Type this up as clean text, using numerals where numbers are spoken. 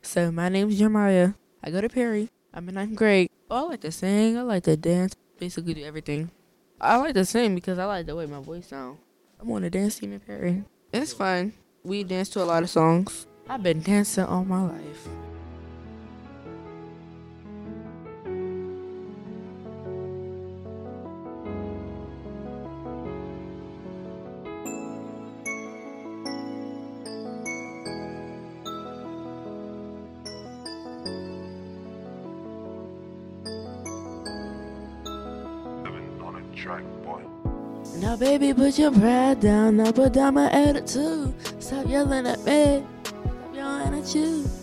So my name's Jeremiah. I go to Perry. I'm in ninth grade. Oh, I like to sing. I like to dance. Basically do everything. I like to sing because I like the way my voice sounds. I'm on the dance team in Perry. It's fun. We dance to a lot of songs. I've been dancing all my life. Track, boy. Now, baby, put your pride down. Now, put down my attitude. Stop yelling at me. Stop yelling at you.